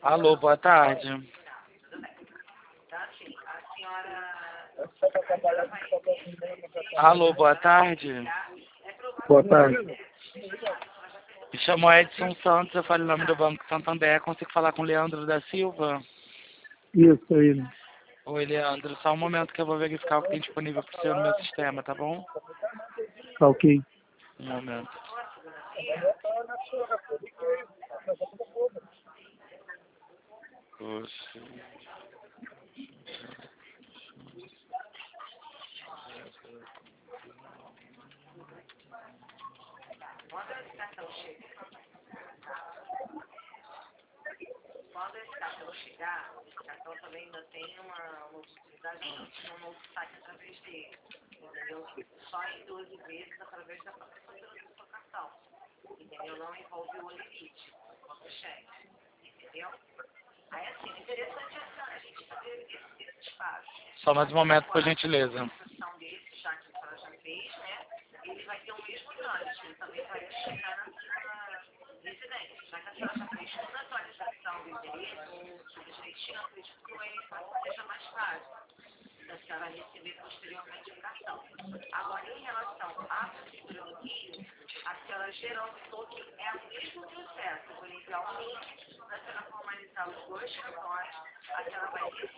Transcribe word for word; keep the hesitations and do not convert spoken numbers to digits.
Alô, boa tarde. Alô, boa tarde. Boa tarde. Me chamo Edson Santos, eu falo em nome do Banco Santander. Consigo falar com o Leandro da Silva? Isso aí. Oi, Leandro. Só um momento que eu vou verificar o que tem disponível para o senhor no meu sistema, tá bom? Tá ok. Um momento. Poxa. Quando esse cartão chegar, esse cartão também ainda tem uma, uma possibilidade de um novo saque através dele, entendeu? Só em doze vezes através da própria fatura do seu cartão, entendeu? Não envolve o limite, envolve o cheque, entendeu? Aí, assim, o interessante é a gente fazer esse, esse espaço. Só mais um momento, por gentileza. A execução desse, já que a senhora já fez, né? Ele vai ter o mesmo trâmite, ele também vai chegar na sua residência, já que a senhora já fez toda a atualização do endereço, tudo direitinho, eu acredito que o endereço seja mais fácil da senhora receber posteriormente o cartão. Agora, em relação à prefeitura do Rio, a senhora gerando o token é o mesmo processo. Eu vou lhe enviar um link para a senhora formalizar os dois cartões, a senhora vai receber